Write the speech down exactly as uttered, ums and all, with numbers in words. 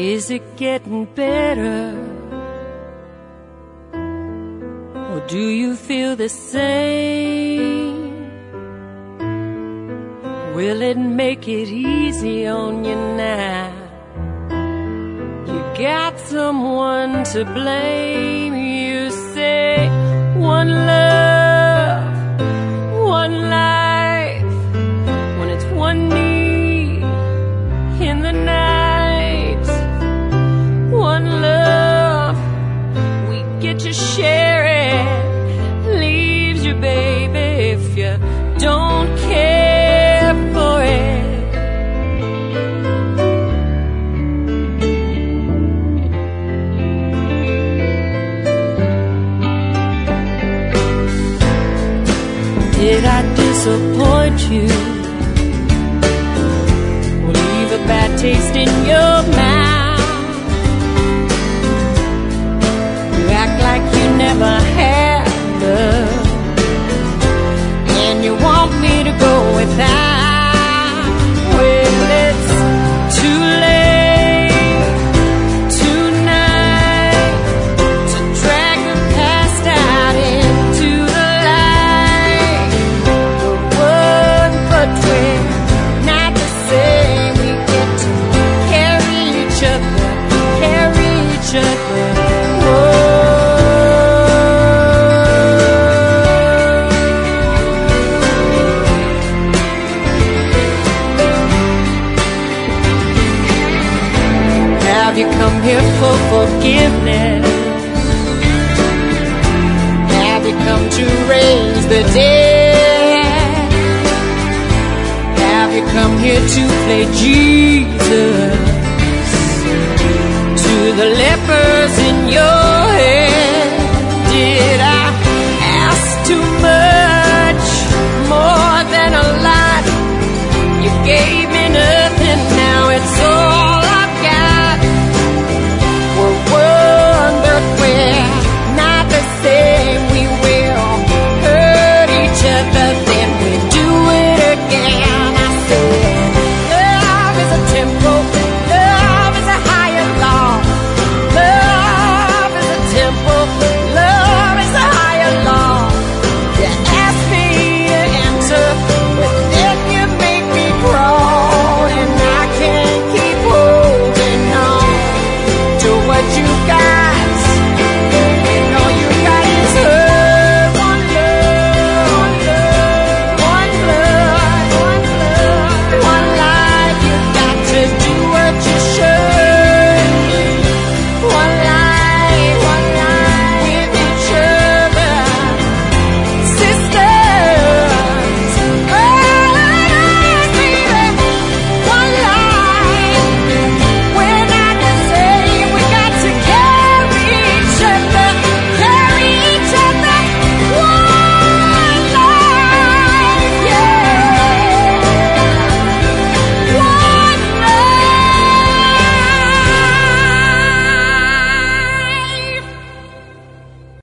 Is it getting better? Or do you feel the same? Will it make it easy on you now? You got someone to blame. You say one love, one life, when it's one need in the night. One love, we get to share it. Leaves you, baby, if you don't care for it. Did I disappoint you? Or leave a bad taste in your mouth? You act like you never had love, and you want me to go without. Well, it's too late tonight to drag the past out into the light. The one, but we're not the same. We get to carry each other, carry each other. Have you come here for forgiveness? Have you come to raise the dead? Have you come here to play Jesus?